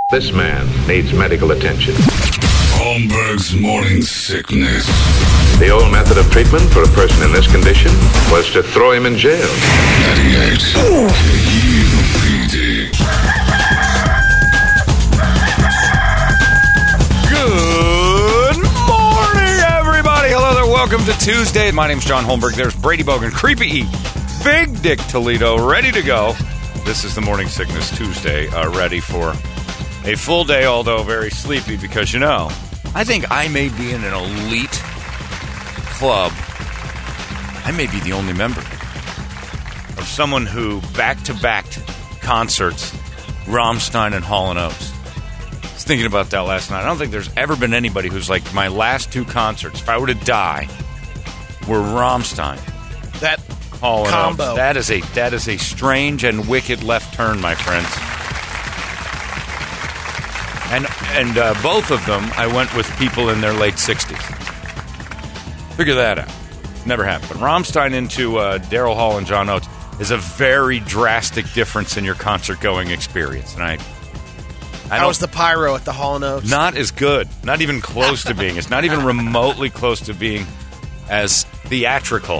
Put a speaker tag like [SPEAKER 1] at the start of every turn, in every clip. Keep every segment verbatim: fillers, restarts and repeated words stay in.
[SPEAKER 1] This man needs medical attention.
[SPEAKER 2] Holmberg's Morning Sickness.
[SPEAKER 1] The old method of treatment for a person in this condition was to throw him in jail.
[SPEAKER 2] ninety-eight K U P D.
[SPEAKER 3] Good morning, everybody. Hello there. Welcome to Tuesday. My name's John Holmberg. There's Brady Bogan, Creepy E, Big Dick Toledo, ready to go. This is the Morning Sickness Tuesday, uh, ready for a full day, although very sleepy, because, you know, I think I may be in an elite club. I may be the only member of someone who back-to-back concerts, Rammstein and Hall and Oates. I was thinking about that last night. I don't think there's ever been anybody who's like, my last two concerts, if I were to die, were Rammstein.
[SPEAKER 4] That
[SPEAKER 3] Hall and
[SPEAKER 4] combo.
[SPEAKER 3] Oates. That is a that is a strange and wicked left turn, my friends. And and uh, both of them, I went with people in their late sixties. Figure that out. Never happened. But Rammstein into uh, Daryl Hall and John Oates is a very drastic difference in your concert-going experience. And I, I
[SPEAKER 4] How
[SPEAKER 3] don't,
[SPEAKER 4] was the pyro at the Hall and Oates?
[SPEAKER 3] not as good. Not even close to being. It's not even remotely close to being as theatrical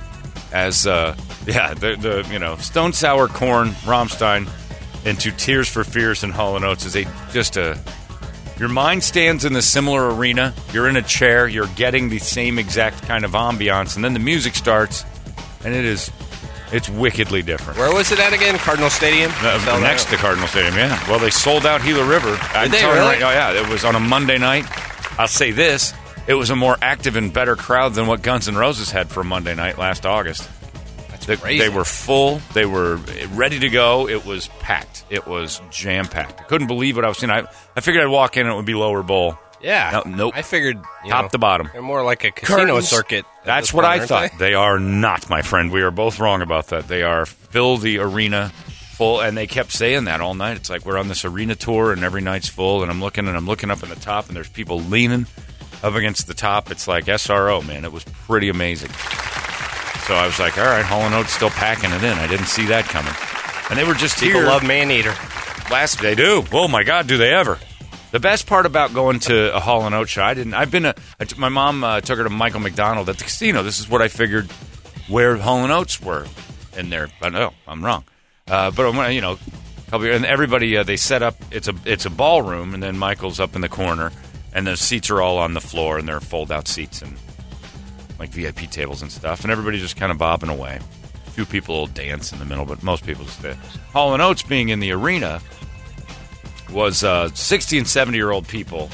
[SPEAKER 3] as, uh, yeah, the, the you know, Stone Sour Corn, Rammstein, into Tears for Fears and Hall and Oates is a just a your mind stands in a similar arena. You're in a chair. You're getting the same exact kind of ambiance, and then the music starts, and it is it's wickedly different.
[SPEAKER 5] Where was it at again? Cardinal Stadium?
[SPEAKER 3] Uh, next to Cardinal Stadium, yeah. Well, they sold out Gila River. I'm
[SPEAKER 5] they
[SPEAKER 3] telling you
[SPEAKER 5] really?
[SPEAKER 3] right now, yeah. It was on a Monday night. I'll say this: it was a more active and better crowd than what Guns N' Roses had for a Monday night last August. They,
[SPEAKER 5] crazy.
[SPEAKER 3] they were full. They were ready to go. It was packed. It was jam-packed. I couldn't believe what I was seeing. I, I figured I'd walk in and it would be lower bowl.
[SPEAKER 5] Yeah.
[SPEAKER 3] No, nope.
[SPEAKER 5] I figured, you
[SPEAKER 3] Top
[SPEAKER 5] know,
[SPEAKER 3] to bottom.
[SPEAKER 5] they're more like a casino
[SPEAKER 4] Curtains.
[SPEAKER 5] circuit. at
[SPEAKER 3] That's
[SPEAKER 5] this
[SPEAKER 3] what
[SPEAKER 5] point,
[SPEAKER 3] I
[SPEAKER 5] aren't
[SPEAKER 3] thought.
[SPEAKER 5] They?
[SPEAKER 3] They are not, my friend. We are both wrong about that. They are fill the arena full, and they kept saying that all night. It's like we're on this arena tour, and every night's full, and I'm looking, and I'm looking up in the top, and there's people leaning up against the top. It's like S R O, man. It was pretty amazing. So I was like, all right, Hall and Oates still packing it in. I didn't see that coming. And they were just
[SPEAKER 5] People
[SPEAKER 3] here.
[SPEAKER 5] love Maneater.
[SPEAKER 3] Last they do. Oh my God, do they ever? The best part about going to a Hall and Oates show, I didn't. I've been a. I t- my mom uh, took her to Michael McDonald at the casino. This is what I figured where Hall and Oates were in there. But no, I'm wrong. Uh, but I'm, you know, couple, and everybody uh, they set up. It's a it's a ballroom, and then Michael's up in the corner, and the seats are all on the floor, and they're fold out seats and like V I P tables and stuff, and everybody just kind of bobbing away. A few people will dance in the middle, but most people just did. Hall and Oates being in the arena was uh, sixty and seventy year old people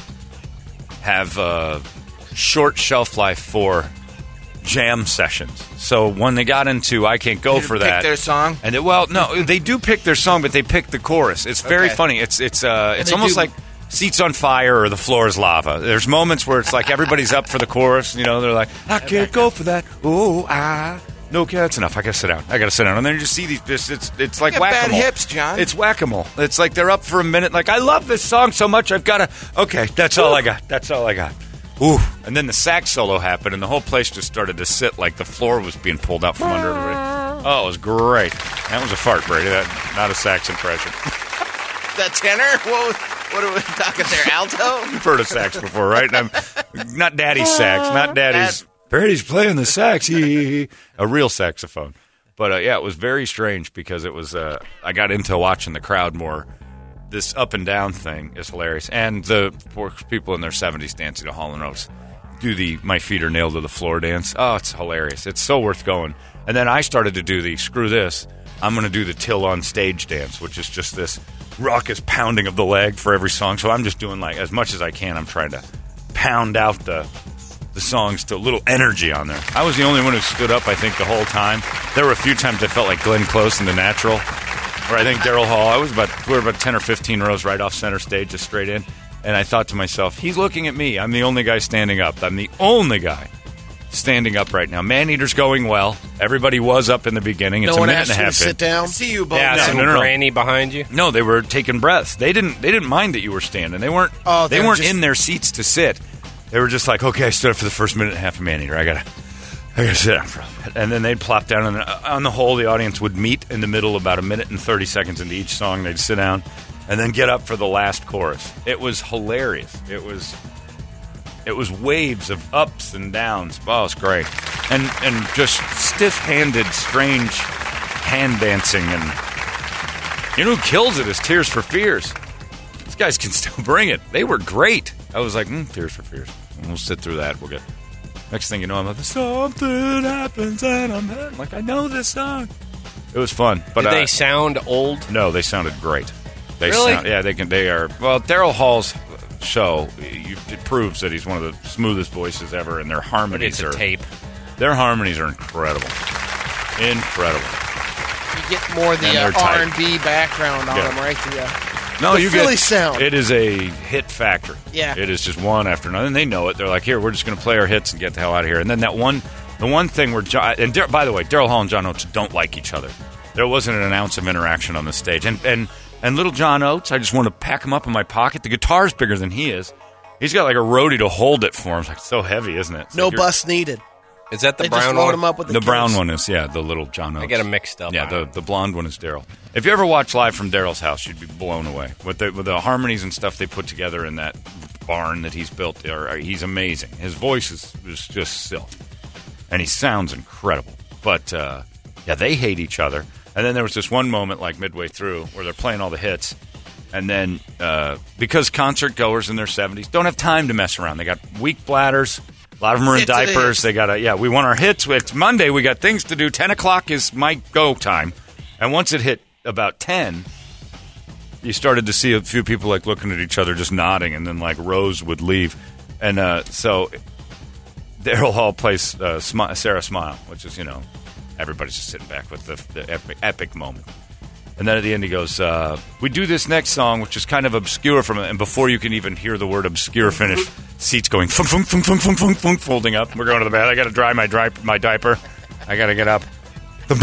[SPEAKER 3] have uh, short shelf life for jam sessions. So when they got into I Can't Go
[SPEAKER 4] They
[SPEAKER 3] for
[SPEAKER 4] pick
[SPEAKER 3] that,
[SPEAKER 4] their song?
[SPEAKER 3] and it, well, no, they do pick their song, but they pick the chorus. It's very
[SPEAKER 4] Okay.
[SPEAKER 3] funny. It's it's uh, it's
[SPEAKER 4] they
[SPEAKER 3] almost
[SPEAKER 4] do-
[SPEAKER 3] like Seats on Fire or The Floor is Lava. There's moments where it's like everybody's up for the chorus. You know, they're like, I can't go for that. Oh, ah. No, okay, that's enough. I gotta sit down. I gotta sit down. And then you just see these. It's it's, it's like
[SPEAKER 4] You got bad
[SPEAKER 3] whack-a-mole.
[SPEAKER 4] hips, John.
[SPEAKER 3] It's whack-a-mole. It's like they're up for a minute. Like I love this song so much. I've got to. Okay, that's all I got. That's all I got. Ooh. And then the sax solo happened, and the whole place just started to sit like the floor was being pulled out from under everybody. Oh, it was great. That was a fart, Brady. That not a sax impression.
[SPEAKER 4] The tenor? What, what are we talking there? Alto?
[SPEAKER 3] You've heard of sax before, right? I'm, not daddy's sax, not daddy's. Brady's playing the sax. A real saxophone. But, uh, yeah, it was very strange because it was, uh, I got into watching the crowd more. This up and down thing is hilarious. And the poor people in their seventies dancing to Hall and Oates do the my feet are nailed to the floor dance. Oh, it's hilarious. It's so worth going. And then I started to do the, screw this, I'm going to do the Till on Stage dance, which is just this raucous pounding of the leg for every song. So I'm just doing like as much as I can. I'm trying to pound out the the songs to a little energy on there. I was the only one who stood up, I think, the whole time. There were a few times I felt like Glenn Close in The Natural, or I think Daryl Hall. I was about we were about ten or fifteen rows right off center stage, just straight in. And I thought to myself, he's looking at me. I'm the only guy standing up. I'm the only guy standing up right now. Maneater's going well. Everybody was up in the beginning. It's
[SPEAKER 4] No
[SPEAKER 3] a
[SPEAKER 4] one
[SPEAKER 3] minute
[SPEAKER 4] asked
[SPEAKER 3] and a
[SPEAKER 4] you to
[SPEAKER 3] half
[SPEAKER 4] sit
[SPEAKER 3] in.
[SPEAKER 4] down?
[SPEAKER 5] See you both.
[SPEAKER 3] Yeah,
[SPEAKER 5] Yeah,
[SPEAKER 3] no, no, no, no.
[SPEAKER 5] granny behind you.
[SPEAKER 3] No, they were taking breaths. They didn't. They didn't mind that you were standing. They weren't.
[SPEAKER 4] Oh,
[SPEAKER 3] they
[SPEAKER 4] they were
[SPEAKER 3] weren't
[SPEAKER 4] just-
[SPEAKER 3] in their seats to sit. They were just like, okay, I stood up for the first minute and a half of Maneater. I gotta, I gotta sit down for a bit. And then they'd plop down, and on the whole, the audience would meet in the middle about a minute and thirty seconds into each song. They'd sit down, and and then get up for the last chorus. It was hilarious. It was it was waves of ups and downs. Oh, it was great. And and just stiff-handed, strange hand dancing. And you know who kills it is Tears for Fears. These guys can still bring it. They were great. I was like, mm, Tears for Fears. And we'll sit through that. We'll get... Next thing you know, I'm like, something happens and I'm I'm like, I know this song. It was fun. But
[SPEAKER 5] Did
[SPEAKER 3] uh,
[SPEAKER 5] they sound old?
[SPEAKER 3] No, they sounded great. They
[SPEAKER 5] Really?
[SPEAKER 3] Sound, yeah, they can. They are. Well, Daryl Hall's show you, it proves that he's one of the smoothest voices ever, and their
[SPEAKER 5] But
[SPEAKER 3] harmonies
[SPEAKER 5] it's a
[SPEAKER 3] are
[SPEAKER 5] tape.
[SPEAKER 3] their harmonies are incredible, incredible.
[SPEAKER 6] You get more of the
[SPEAKER 3] And
[SPEAKER 6] uh,
[SPEAKER 3] they're tight.
[SPEAKER 6] R and B background on
[SPEAKER 3] Yeah.
[SPEAKER 6] them, right? The, uh,
[SPEAKER 3] No,
[SPEAKER 6] The
[SPEAKER 3] you
[SPEAKER 6] Philly
[SPEAKER 3] get
[SPEAKER 6] sound.
[SPEAKER 3] It is a hit factory.
[SPEAKER 6] Yeah.
[SPEAKER 3] it is just one after another, and they know it. They're like, here, we're just going to play our hits and get the hell out of here. And then that one, the one thing where John, and Dar- by the way, Daryl Hall and John Oates don't like each other. There wasn't an ounce of interaction on the stage. And and and little John Oates, I just want to pack him up in my pocket. The guitar's bigger than he is. He's got like a roadie to hold it for him. It's like so heavy, isn't it? It's
[SPEAKER 6] no
[SPEAKER 3] like you're-
[SPEAKER 6] bus needed.
[SPEAKER 5] Is that the
[SPEAKER 6] They just
[SPEAKER 5] brown
[SPEAKER 6] load
[SPEAKER 5] one?
[SPEAKER 6] them up with the,
[SPEAKER 3] The brown
[SPEAKER 6] keys.
[SPEAKER 3] one is, yeah, the little John Oates.
[SPEAKER 5] I get them mixed up.
[SPEAKER 3] Yeah,
[SPEAKER 5] I
[SPEAKER 3] the,
[SPEAKER 5] don't-
[SPEAKER 3] the blonde one is Daryl. If you ever watch live from Daryl's house, you'd be blown away with the with the harmonies and stuff they put together in that barn that he's built. Are, are- he's amazing. His voice is, is just silk, and he sounds incredible. But uh, yeah, they hate each other. And then there was this one moment, like midway through, where they're playing all the hits, and then uh, because concert goers in their seventies don't have time to mess around, they got weak bladders. A lot of them are in
[SPEAKER 6] Get to the
[SPEAKER 3] diapers.
[SPEAKER 6] hits.
[SPEAKER 3] They got to, yeah, we want our hits. It's Monday. We got things to do. ten o'clock is my go time. And once it hit about ten, you started to see a few people like looking at each other, just nodding, and then like Rose would leave. And uh, so Daryl Hall plays uh, Smi- Sarah Smile, which is, you know, everybody's just sitting back with the, the epic, epic moment. And then at the end he goes, uh, we do this next song, which is kind of obscure from it. And before you can even hear the word obscure finish, seats going funk, funk, funk, funk, funk, funk, funk, folding up. We're going to the bed. I got to dry my, dry my diaper. I got to get up. And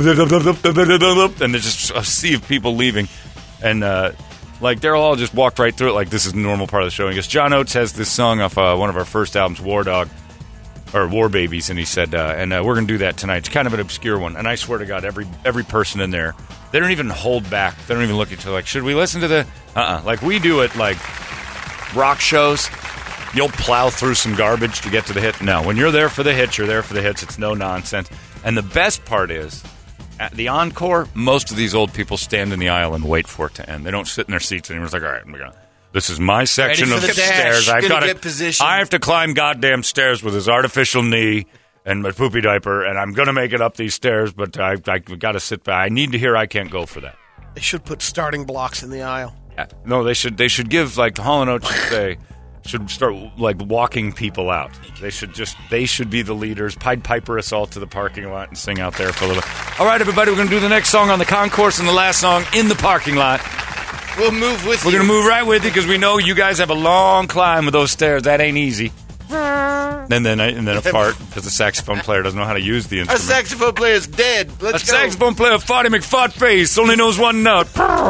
[SPEAKER 3] there's just a sea of people leaving. And uh, like Daryl Hall just walked right through it like this is a normal part of the show. He goes, John Oates has this song off uh, one of our first albums, War Dog. Or War Babies, and he said, uh, and uh, we're going to do that tonight. It's kind of an obscure one, and I swear to God, every every person in there, they don't even hold back. They don't even look at each other like, should we listen to the, uh-uh. Like we do at, like, rock shows, you'll plow through some garbage to get to the hit. No, when you're there for the hits, you're there for the hits. It's no nonsense. And the best part is, at the encore, most of these old people stand in the aisle and wait for it to end. They don't sit in their seats anymore. It's like, all right, we're going to. This is my section
[SPEAKER 6] for
[SPEAKER 3] of
[SPEAKER 6] the
[SPEAKER 3] the
[SPEAKER 6] dash.
[SPEAKER 3] stairs. I've
[SPEAKER 6] Gonna
[SPEAKER 3] got to
[SPEAKER 6] get positioned.
[SPEAKER 3] I have to climb goddamn stairs with his artificial knee and my poopy diaper, and I'm going to make it up these stairs, but I, I got to sit back. I need to hear I Can't Go for that.
[SPEAKER 6] They should put starting blocks in the aisle.
[SPEAKER 3] No, they should. They should give like Hall and Oates should say should start like walking people out. They should just. They should be the leaders. Pied Piper us all to the parking lot and sing out there for a little. All right, everybody, we're going to do the next song on the concourse and the last song in the parking lot.
[SPEAKER 4] We'll move with
[SPEAKER 3] We're
[SPEAKER 4] you.
[SPEAKER 3] going to move right with you because we know you guys have a long climb with those stairs. That ain't easy. And then, and then a part because the saxophone player doesn't know how to use the
[SPEAKER 4] Our
[SPEAKER 3] instrument.
[SPEAKER 4] saxophone player's dead.
[SPEAKER 3] A
[SPEAKER 4] Let's go.
[SPEAKER 3] saxophone player, Farty McFart Face, only knows one note.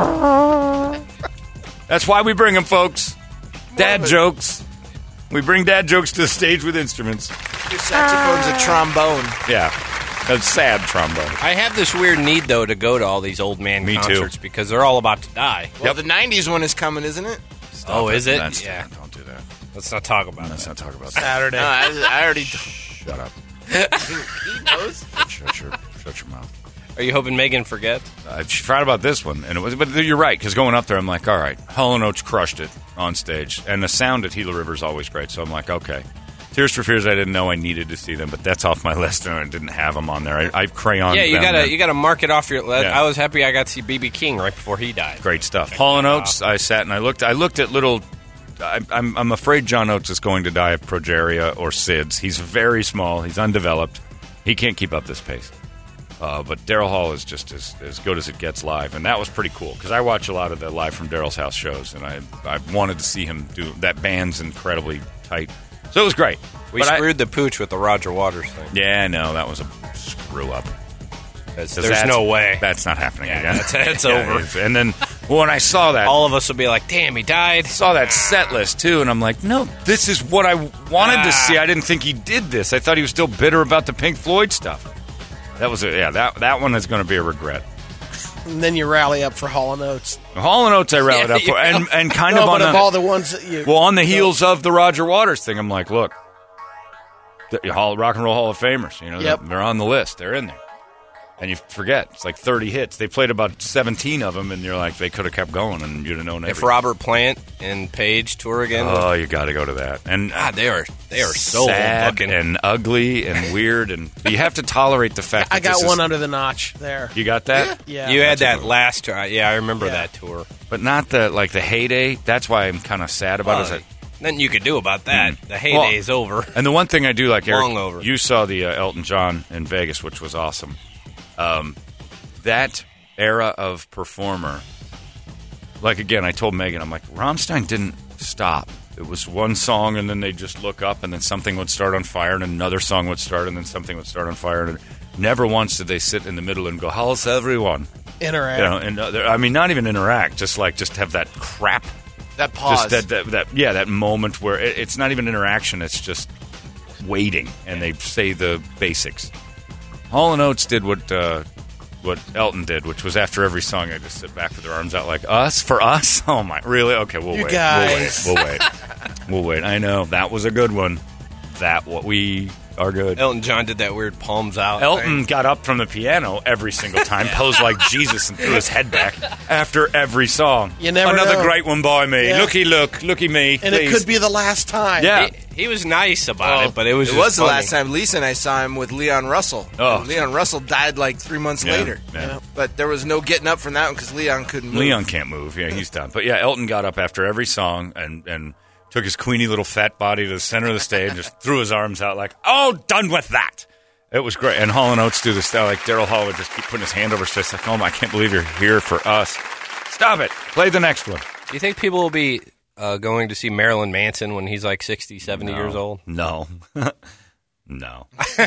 [SPEAKER 3] That's why we bring them, folks. Dad jokes. We bring dad jokes to the stage with instruments.
[SPEAKER 4] Your saxophone's a trombone.
[SPEAKER 3] Yeah, a sad trombone.
[SPEAKER 5] I have this weird need, though, to go to all these old man
[SPEAKER 3] Me too.
[SPEAKER 5] concerts because they're all about to die.
[SPEAKER 4] Well, the nineties one is coming, isn't it?
[SPEAKER 5] Oh, is it?
[SPEAKER 3] That's,
[SPEAKER 5] Yeah.
[SPEAKER 3] Don't do that.
[SPEAKER 5] Let's not talk about
[SPEAKER 3] Let's
[SPEAKER 5] that.
[SPEAKER 3] not talk about that.
[SPEAKER 6] Saturday.
[SPEAKER 4] No, I, I already.
[SPEAKER 3] Shut up.
[SPEAKER 4] He knows.
[SPEAKER 3] Shut your, shut your mouth.
[SPEAKER 5] Are you hoping Megan forgets?
[SPEAKER 3] I forgot about this one, and it was. But you're right, because going up there, I'm like, all right, Hall and Oates crushed it on stage, and the sound at Gila River is always great. So I'm like, okay. Tears for Fears, I didn't know I needed to see them, but that's off my list, and I didn't have them on there. I, I crayoned
[SPEAKER 5] Yeah, you
[SPEAKER 3] them,
[SPEAKER 5] gotta
[SPEAKER 3] and-
[SPEAKER 5] you gotta mark it off your list.
[SPEAKER 3] Yeah.
[SPEAKER 5] I was happy I got to see B B King right before he died.
[SPEAKER 3] Great stuff. Hall and Oates, I sat and I looked. I looked at little. I, I'm I'm afraid John Oates is going to die of progeria or S I D S. He's very small. He's undeveloped. He can't keep up this pace. Uh, but Daryl Hall is just as, as good as it gets live, and that was pretty cool because I watch a lot of the live from Daryl's house shows, and I I wanted to see him do that. Band's incredibly tight, so it was great.
[SPEAKER 5] We
[SPEAKER 3] But I-
[SPEAKER 5] screwed the pooch with the Roger Waters thing.
[SPEAKER 3] yeah, no, that was a screw up.
[SPEAKER 5] There's,
[SPEAKER 3] 'Cause
[SPEAKER 5] there's
[SPEAKER 3] that's-
[SPEAKER 5] no way.
[SPEAKER 3] That's not happening
[SPEAKER 5] Yeah,
[SPEAKER 3] again.
[SPEAKER 5] that's- it's
[SPEAKER 3] Yeah,
[SPEAKER 5] over.
[SPEAKER 3] it's- And then when I saw that,
[SPEAKER 5] All of us will be like, damn, he died.
[SPEAKER 3] saw that set list too, and I'm like, no, this is what I wanted to
[SPEAKER 5] Ah.
[SPEAKER 3] see. I didn't think he did this. I thought he was still bitter about the Pink Floyd stuff. That was a, yeah. That that one is going to be a regret.
[SPEAKER 6] And then you rally up for Hall and Oates.
[SPEAKER 3] Hall and Oates I rallied
[SPEAKER 5] Yeah,
[SPEAKER 3] up for,
[SPEAKER 5] yeah.
[SPEAKER 3] and and kind
[SPEAKER 6] No,
[SPEAKER 3] of on
[SPEAKER 6] but of
[SPEAKER 3] the,
[SPEAKER 6] all the ones that you...
[SPEAKER 3] well on the heels of the Roger Waters thing. I'm like, look, the Hall, Rock and Roll Hall of Famers. You know,
[SPEAKER 6] Yep.
[SPEAKER 3] they're, they're on the list. They're in there. And you forget, it's like thirty hits. They played about seventeen of them, and you're like, they could have kept going, and you'd have known
[SPEAKER 5] If
[SPEAKER 3] everything.
[SPEAKER 5] Robert Plant and Page tour again,
[SPEAKER 3] Oh, you got to go to that. And
[SPEAKER 5] God, they are they are so
[SPEAKER 3] sad
[SPEAKER 5] looking.
[SPEAKER 3] and ugly and weird, and you have to tolerate the fact that
[SPEAKER 6] I got
[SPEAKER 3] this
[SPEAKER 6] one
[SPEAKER 3] is,
[SPEAKER 6] under the notch there.
[SPEAKER 3] You got that?
[SPEAKER 6] Yeah.
[SPEAKER 5] You had
[SPEAKER 3] That's a
[SPEAKER 5] that
[SPEAKER 3] good one.
[SPEAKER 5] last tour. Yeah, I remember
[SPEAKER 6] Yeah.
[SPEAKER 5] that tour.
[SPEAKER 3] But not the like the heyday. That's why I'm kind of sad about
[SPEAKER 5] Well,
[SPEAKER 3] it.
[SPEAKER 5] nothing you could do about that.
[SPEAKER 3] Mm.
[SPEAKER 5] The heyday is over.
[SPEAKER 3] And the one thing I do like, Eric,
[SPEAKER 5] Long over.
[SPEAKER 3] you saw the uh, Elton John in Vegas, which was awesome. Um, that era of performer, like again, I told Megan, I'm like, Rammstein didn't stop. It was one song, and then they'd just look up, and then something would start on fire, and another song would start, and then something would start on fire. And never once did they sit in the middle and go, "How's everyone?"
[SPEAKER 6] Interact.
[SPEAKER 3] You know, and uh, I mean, not even interact, just like just have that crap.
[SPEAKER 4] That pause.
[SPEAKER 3] Just that, that, that, yeah, that moment where it, it's not even interaction; it's just waiting, and they say the basics. Hall and Oates did what uh, what Elton did, which was after every song, I just sit back with their arms out like, "Us for us." Oh my, really? Okay, we'll
[SPEAKER 6] You
[SPEAKER 3] wait.
[SPEAKER 6] guys.
[SPEAKER 3] We'll wait. We'll wait. We'll wait. I know that was a good one. That what we are good.
[SPEAKER 5] Elton John did that weird palms out
[SPEAKER 3] Elton
[SPEAKER 5] thing.
[SPEAKER 3] got up from the piano every single time, posed like Jesus, and threw his head back after every song.
[SPEAKER 6] You never
[SPEAKER 3] Another
[SPEAKER 6] know.
[SPEAKER 3] great one by me.
[SPEAKER 6] Yeah.
[SPEAKER 3] Looky, look, looky me.
[SPEAKER 6] and it
[SPEAKER 3] please.
[SPEAKER 6] could be the last time.
[SPEAKER 3] Yeah.
[SPEAKER 5] He, he was nice about it, but it was
[SPEAKER 4] It
[SPEAKER 5] just
[SPEAKER 4] was the
[SPEAKER 5] funny.
[SPEAKER 4] last time Lisa and I saw him with Leon Russell.
[SPEAKER 3] Oh.
[SPEAKER 4] And Leon Russell died like three months
[SPEAKER 3] Yeah,
[SPEAKER 4] later.
[SPEAKER 3] yeah.
[SPEAKER 4] But there was no getting up from that one because Leon couldn't move.
[SPEAKER 3] Leon can't move. Yeah, he's done. But yeah, Elton got up after every song and, and took his queenie little fat body to the center of the stage, just threw his arms out like, "Oh, done with that." It was great. And Hall and Oates do this style. Like Daryl Hall would just keep putting his hand over his fist like, "Oh, I can't believe you're here for us." Stop it. Play the next one.
[SPEAKER 5] Do you think people will be uh, going to see Marilyn Manson when he's like sixty, seventy years old?
[SPEAKER 3] No. No.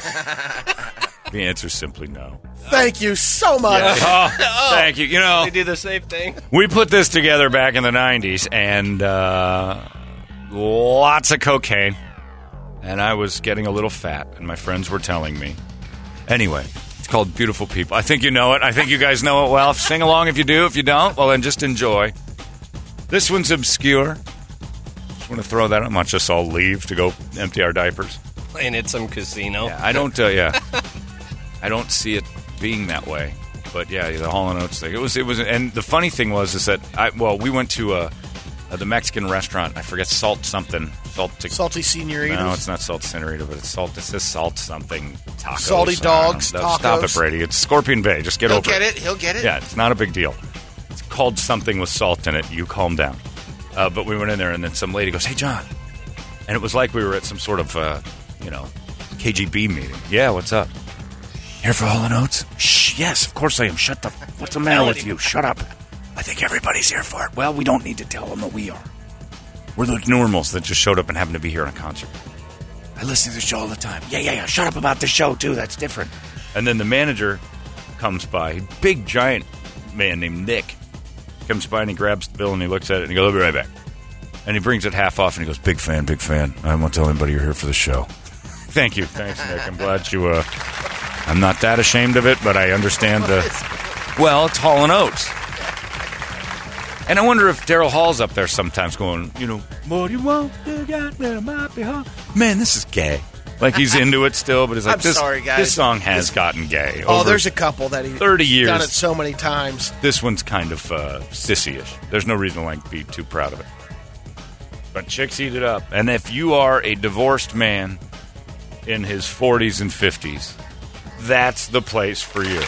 [SPEAKER 3] The answer is simply no.
[SPEAKER 6] Thank you so much.
[SPEAKER 3] Oh, thank you. You know,
[SPEAKER 5] They do the same thing.
[SPEAKER 3] we put this together back in the nineties, and uh, lots of cocaine, and I was getting a little fat, and my friends were telling me. Anyway, it's called Beautiful People. I think you know it. I think you guys know it well. Sing along if you do. If you don't, well, then just enjoy. This one's obscure. Just want to throw that on. Watch us all leave to go empty our diapers.
[SPEAKER 5] Playing at some casino.
[SPEAKER 3] Yeah, I don't. Uh, yeah, I don't see it being that way. But yeah, the Hall and Oates thing. It was. It was. And the funny thing was is that I. Well, we went to uh, uh, the Mexican restaurant. I forget salt something. Salt. To,
[SPEAKER 6] Salty Senoritas.
[SPEAKER 3] no, it's not Salt Senorita, but it's salt. It says salt something. Tacos.
[SPEAKER 6] Salty
[SPEAKER 3] I don't
[SPEAKER 6] dogs,
[SPEAKER 3] know. Stop
[SPEAKER 6] tacos.
[SPEAKER 3] it, Brady. It's Scorpion Bay. Just get
[SPEAKER 4] He'll
[SPEAKER 3] over
[SPEAKER 4] get it. He'll get it.
[SPEAKER 3] Yeah, it's not a big deal. It's called something with salt in it. You calm down. Uh, but we went in there, and then some lady goes, "Hey, John," and it was like we were at some sort of, uh, you know, K G B meeting. Yeah, what's up? Here for Hall and Oates? Shh, yes, of course I am. Shut the. What's the matter with you? Shut up. I think everybody's here for it. Well, we don't need to tell them that we are. We're the normals that just showed up and happened to be here on a concert. I listen to the show all the time. Yeah, yeah, yeah. Shut up about the show too. That's different. And then the manager comes by, big giant man named Nick. Comes by and he grabs the bill and he looks at it and he goes, "I'll be right back." And he brings it half off and he goes, "Big fan, big fan. I won't tell anybody you're here for the show." Thank you. Thanks, Nick. I'm glad you, uh, I'm not that ashamed of it, but I understand the, well, it's Hall and Oates. And I wonder if Daryl Hall's up there sometimes going, you know, "What do you want? You got me, might be hard." Man, this is gay. Like he's into it still, but he's like,
[SPEAKER 4] I'm
[SPEAKER 3] this,
[SPEAKER 4] sorry, guys.
[SPEAKER 3] this song has gotten gay.
[SPEAKER 6] Oh,
[SPEAKER 3] over
[SPEAKER 6] there's a couple that he's
[SPEAKER 3] thirty years.
[SPEAKER 6] done it so many times.
[SPEAKER 3] This one's kind of uh, sissy-ish. There's no reason to like be too proud of it. But chicks eat it up. And if you are a divorced man in his forties and fifties, that's the place for you.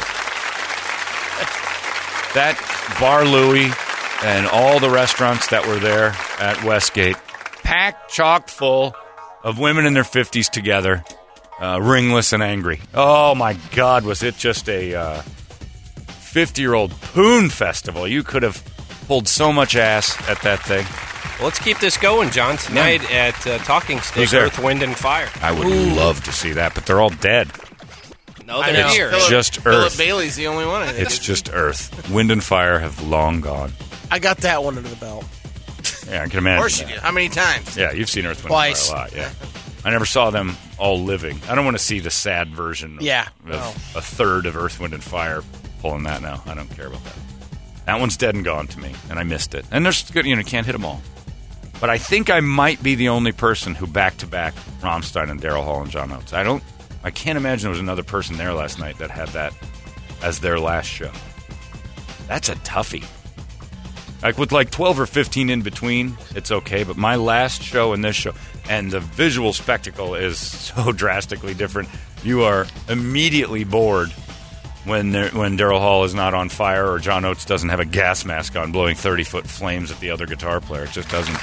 [SPEAKER 3] That Bar Louie and all the restaurants that were there at Westgate, packed, chock full of women in their fifties together, uh, ringless and angry. Oh, my God, was it just a uh, fifty-year-old poon festival. You could have pulled so much ass at that thing.
[SPEAKER 5] Well, let's keep this going, John. Tonight at uh, Talking
[SPEAKER 3] Who's
[SPEAKER 5] Stick,
[SPEAKER 3] there?
[SPEAKER 5] Earth, Wind, and Fire.
[SPEAKER 3] I would love to see that, but they're all dead.
[SPEAKER 5] No,
[SPEAKER 6] I
[SPEAKER 5] they're
[SPEAKER 6] know.
[SPEAKER 5] here.
[SPEAKER 3] Philip- just
[SPEAKER 4] Philip
[SPEAKER 3] Earth.
[SPEAKER 4] Bailey's the only one. I think.
[SPEAKER 3] It's just Earth. Wind and Fire have long gone.
[SPEAKER 6] I got that one under the belt.
[SPEAKER 3] Yeah, I can imagine.
[SPEAKER 4] Of course you
[SPEAKER 3] that.
[SPEAKER 4] did. How many times?
[SPEAKER 3] Yeah, you've seen Earth, Wind,
[SPEAKER 6] Twice.
[SPEAKER 3] and Fire a lot. Yeah, I never saw them all living. I don't want to see the sad version. Of,
[SPEAKER 6] Yeah,
[SPEAKER 3] of
[SPEAKER 6] no.
[SPEAKER 3] a third of Earth, Wind, and Fire pulling that now. I don't care about that. That one's dead and gone to me, and I missed it. And there's good, you know, can't hit them all. But I think I might be the only person who back-to-back Rammstein and Daryl Hall and John Oates. I don't, I can't imagine there was another person there last night that had that as their last show. That's a toughie. Like with like twelve or fifteen in between, it's okay. But my last show and this show, and the visual spectacle is so drastically different. You are immediately bored when there, when Daryl Hall is not on fire or John Oates doesn't have a gas mask on blowing thirty-foot flames at the other guitar player. It just doesn't.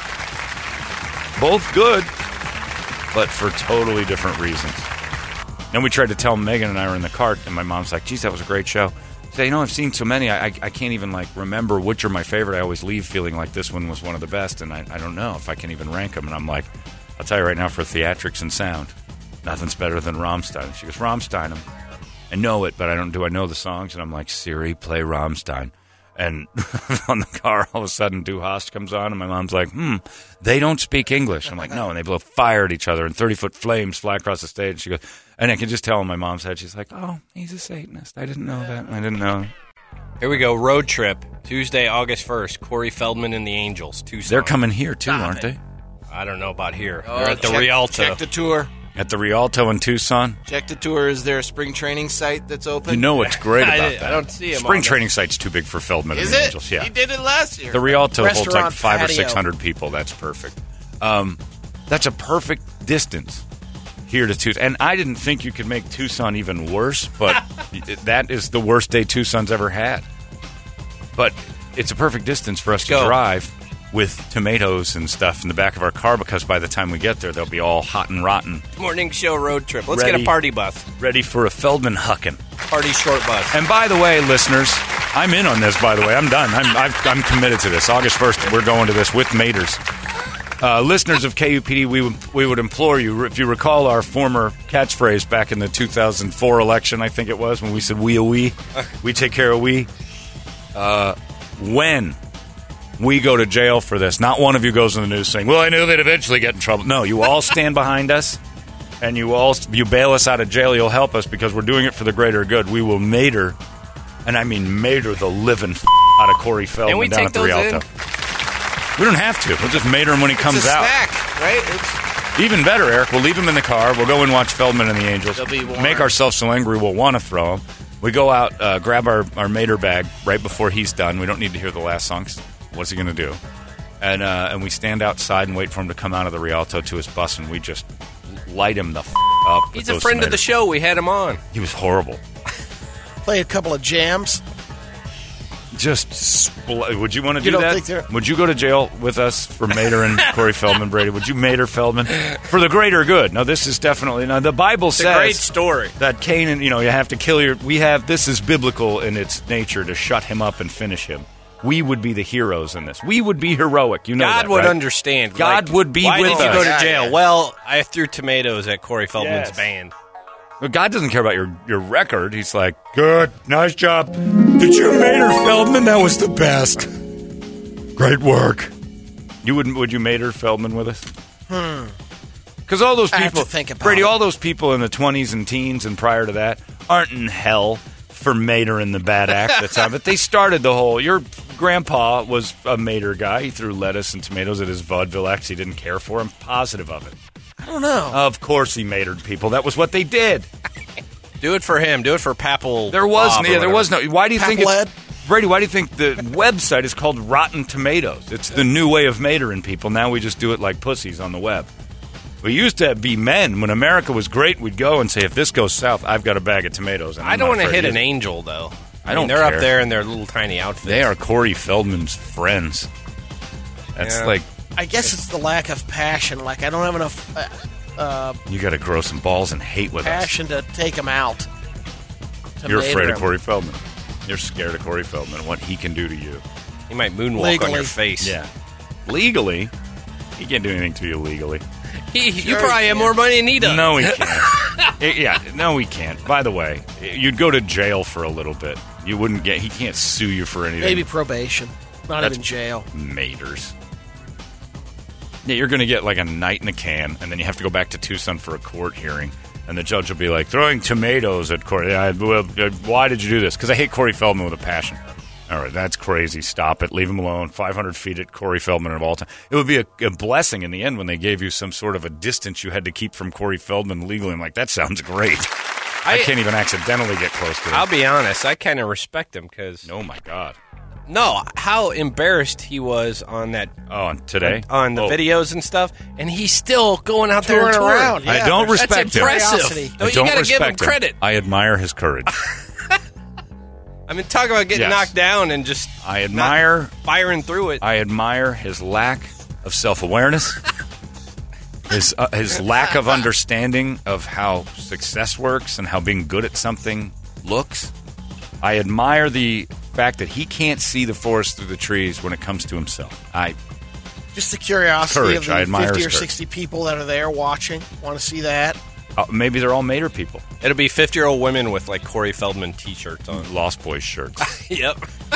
[SPEAKER 3] Both good, but for totally different reasons. And we tried to tell Megan and I were in the cart, and my mom's like, geez, that was a great show. I said, you know, I've seen so many, I, I, I can't even, like, remember which are my favorite. I always leave feeling like this one was one of the best, and I, I don't know if I can even rank them. And I'm like, I'll tell you right now, for theatrics and sound, nothing's better than Rammstein. And she goes, Rammstein, I'm, I know it, but I don't, do I know the songs? And I'm like, Siri, play Rammstein. And on the car, all of a sudden, Du Hast comes on, and my mom's like, hmm, they don't speak English. I'm like, no, and they blow fire at each other, and thirty-foot flames fly across the stage. She goes, and I can just tell in my mom's head, she's like, oh, he's a Satanist. I didn't know that. I didn't know.
[SPEAKER 5] Here we go. Road trip. Tuesday, August first. Corey Feldman and the Angels. Tucson.
[SPEAKER 3] They're coming here, too,
[SPEAKER 6] Stop
[SPEAKER 3] aren't
[SPEAKER 6] it.
[SPEAKER 3] they?
[SPEAKER 5] I don't know about here.
[SPEAKER 4] Oh,
[SPEAKER 5] They're at the
[SPEAKER 4] check,
[SPEAKER 5] Rialto.
[SPEAKER 4] Check the tour.
[SPEAKER 3] At the Rialto in Tucson.
[SPEAKER 4] Check the tour. Is there a spring training site that's open?
[SPEAKER 3] You know what's great about
[SPEAKER 5] I-
[SPEAKER 3] that?
[SPEAKER 5] I don't see him
[SPEAKER 3] Spring
[SPEAKER 5] on
[SPEAKER 3] training site's too big for Feldman
[SPEAKER 4] Is
[SPEAKER 3] and the
[SPEAKER 4] it?
[SPEAKER 3] Angels. Yeah.
[SPEAKER 4] He did it last year.
[SPEAKER 3] The Rialto holds like
[SPEAKER 6] Restaurant
[SPEAKER 3] five or
[SPEAKER 6] patio.
[SPEAKER 3] six hundred people. That's perfect. Um, that's a perfect distance here to Tucson. And I didn't think you could make Tucson even worse, but that is the worst day Tucson's ever had. But it's a perfect distance for us to
[SPEAKER 5] Go.
[SPEAKER 3] drive with tomatoes and stuff in the back of our car, because by the time we get there, they'll be all hot and rotten,
[SPEAKER 5] Morning show road trip. Let's
[SPEAKER 3] Ready.
[SPEAKER 5] get a party bus.
[SPEAKER 3] ready for a Feldman huckin'.
[SPEAKER 5] Party short bus.
[SPEAKER 3] And by the way, listeners, I'm in on this, by the way. I'm done. I'm, I've, I'm committed to this. August first, we're going to this with Maters. Uh, listeners of K U P D, we would, we would implore you, if you recall our former catchphrase back in the two thousand four election, I think it was, when we said, we a we, we take care of we. Uh, when we go to jail for this, not one of you goes in the news saying, well, I knew they'd eventually get in trouble. No, you all stand behind us, and you all you bail us out of jail. You'll help us because we're doing it for the greater good. We will mater, and I mean mater the living f- out of Corey Feldman
[SPEAKER 5] And we
[SPEAKER 3] down
[SPEAKER 5] take
[SPEAKER 3] at the
[SPEAKER 5] those
[SPEAKER 3] Rialto.
[SPEAKER 5] in?
[SPEAKER 3] We don't have to. We'll just mater him when he
[SPEAKER 4] It's
[SPEAKER 3] comes
[SPEAKER 4] a
[SPEAKER 3] out.
[SPEAKER 4] snack, right? It's,
[SPEAKER 3] Even better, Eric. We'll leave him in the car. We'll go and watch Feldman and the Angels.
[SPEAKER 4] They'll be warm.
[SPEAKER 3] Make ourselves so angry we'll want to throw him. We go out, uh, grab our, our Mater bag right before he's done. We don't need to hear the last song. 'Cause what's he going to do? And uh, and we stand outside and wait for him to come out of the Rialto to his bus, and we just light him the f- up. with
[SPEAKER 5] He's a
[SPEAKER 3] those
[SPEAKER 5] friend of the
[SPEAKER 3] tomatoes.
[SPEAKER 5] show. We had him on.
[SPEAKER 3] He was horrible.
[SPEAKER 6] Play a couple of jams.
[SPEAKER 3] Just spl- would you want to do
[SPEAKER 6] You don't
[SPEAKER 3] that?
[SPEAKER 6] think they're-
[SPEAKER 3] Would you go to jail with us for Mater and Corey Feldman, Brady? Would you Mater Feldman for the greater good? No, this is definitely now. The Bible
[SPEAKER 5] It's
[SPEAKER 3] says
[SPEAKER 5] a great story.
[SPEAKER 3] that Cain and you know you have to kill your. We have this is biblical in its nature to shut him up and finish him. We would be the heroes in this. We would be heroic. You know,
[SPEAKER 5] God
[SPEAKER 3] that,
[SPEAKER 5] would
[SPEAKER 3] right?
[SPEAKER 5] understand.
[SPEAKER 3] God
[SPEAKER 5] Like,
[SPEAKER 3] would be
[SPEAKER 5] why
[SPEAKER 3] with
[SPEAKER 5] did you
[SPEAKER 3] us.
[SPEAKER 5] go to
[SPEAKER 4] Yeah,
[SPEAKER 5] jail?
[SPEAKER 4] yeah.
[SPEAKER 5] Well, I threw tomatoes at Corey Feldman's
[SPEAKER 3] Yes.
[SPEAKER 5] band.
[SPEAKER 3] But God doesn't care about your, your record. He's like, good, nice job. Did you Mater Feldman? That was the best. Great work. You wouldn't? Would you Mater Feldman with us? Hmm. Because all those
[SPEAKER 6] I
[SPEAKER 3] people,
[SPEAKER 6] have to think about
[SPEAKER 3] Brady,
[SPEAKER 6] it.
[SPEAKER 3] all those people in the twenties and teens and prior to that aren't in hell for Mater and the bad act that's on. But they started the whole. Your grandpa was a Mater guy. He threw lettuce and tomatoes at his vaudeville acts. He didn't care for. I'm positive of it.
[SPEAKER 6] I don't know.
[SPEAKER 3] Of course, he Matered people. That was what they did.
[SPEAKER 5] Do it for him. Do it for Papel.
[SPEAKER 3] There was
[SPEAKER 5] Bob or
[SPEAKER 3] yeah, there
[SPEAKER 5] whatever.
[SPEAKER 3] was no. Why do you think
[SPEAKER 6] Papeled?
[SPEAKER 3] it's, Brady? Why do you think the website is called Rotten Tomatoes? It's the new way of Matering people. Now we just do it like pussies on the web. We used to be men. When America was great, we'd go and say, "If this goes south, I've got a bag of tomatoes." And
[SPEAKER 5] I
[SPEAKER 3] I'm
[SPEAKER 5] don't
[SPEAKER 3] not
[SPEAKER 5] want to
[SPEAKER 3] afraid
[SPEAKER 5] hit
[SPEAKER 3] to
[SPEAKER 5] an
[SPEAKER 3] use it.
[SPEAKER 5] angel though.
[SPEAKER 3] I
[SPEAKER 5] mean,
[SPEAKER 3] don't
[SPEAKER 5] They're
[SPEAKER 3] care.
[SPEAKER 5] up there in their little tiny outfits.
[SPEAKER 3] They are Corey Feldman's friends. That's
[SPEAKER 5] Yeah.
[SPEAKER 3] like
[SPEAKER 6] I guess it's the lack of passion. Like, I don't have enough uh, uh,
[SPEAKER 3] you got to grow some balls and hate with
[SPEAKER 6] passion to take him out.
[SPEAKER 3] us.
[SPEAKER 6] to
[SPEAKER 3] You're
[SPEAKER 6] Mater
[SPEAKER 3] afraid of
[SPEAKER 6] him.
[SPEAKER 3] Corey Feldman. You're scared of Corey Feldman and what he can do to you.
[SPEAKER 5] He might moonwalk on
[SPEAKER 6] Legally.
[SPEAKER 5] your face.
[SPEAKER 3] Yeah, legally, he can't do anything to you legally.
[SPEAKER 5] He, you
[SPEAKER 6] Sure
[SPEAKER 5] probably
[SPEAKER 6] he
[SPEAKER 5] have
[SPEAKER 6] can.
[SPEAKER 5] more money than he does.
[SPEAKER 3] No, he can't. Eh, yeah, no, he can't. By the way, you'd go to jail for a little bit. You wouldn't get. He can't sue you for anything.
[SPEAKER 6] Maybe probation. Not
[SPEAKER 3] That's-
[SPEAKER 6] even jail.
[SPEAKER 3] Maters. Yeah, you're going to get like a night in a can, and then you have to go back to Tucson for a court hearing, and And the judge will be like, throwing tomatoes at Corey. I, well, why did you do this? Because I hate Corey Feldman with a passion. All right, that's crazy. Stop it. Leave him alone. five hundred feet at Corey Feldman of all time. It would be a, a blessing in the end when they gave you some sort of a distance you had to keep from Corey Feldman legally. I'm like, that sounds great. I, I can't even accidentally get close to him.
[SPEAKER 5] I'll be honest. I kind of respect him because...
[SPEAKER 3] Oh, my God.
[SPEAKER 5] No, how embarrassed he was on that...
[SPEAKER 3] Oh, on today?
[SPEAKER 5] On, on the
[SPEAKER 3] oh.
[SPEAKER 5] videos and stuff, and he's still going out there and touring
[SPEAKER 6] around. Yeah,
[SPEAKER 3] I don't respect
[SPEAKER 5] That's
[SPEAKER 3] him.
[SPEAKER 5] impressive.
[SPEAKER 3] I
[SPEAKER 5] you
[SPEAKER 3] don't
[SPEAKER 5] got to give him
[SPEAKER 3] respect him.
[SPEAKER 5] credit.
[SPEAKER 3] I admire his courage.
[SPEAKER 5] I mean, talk about getting
[SPEAKER 3] Yes.
[SPEAKER 5] knocked down and just
[SPEAKER 3] I admire...
[SPEAKER 5] firing through it.
[SPEAKER 3] I admire his lack of self-awareness, his uh, his lack of understanding of how success works and how being good at something looks. I admire the fact that he can't see the forest through the trees when it comes to himself. I
[SPEAKER 6] Just the curiosity
[SPEAKER 3] Courage.
[SPEAKER 6] of the
[SPEAKER 3] I admire
[SPEAKER 6] fifty
[SPEAKER 3] his
[SPEAKER 6] or
[SPEAKER 3] courage.
[SPEAKER 6] sixty people that are there watching. Want to see that?
[SPEAKER 3] uh, maybe they're all Mater people,
[SPEAKER 5] It'll be fifty-year-old women with, like, Corey Feldman T-shirts on.
[SPEAKER 3] Lost Boys shirts.
[SPEAKER 5] Yep.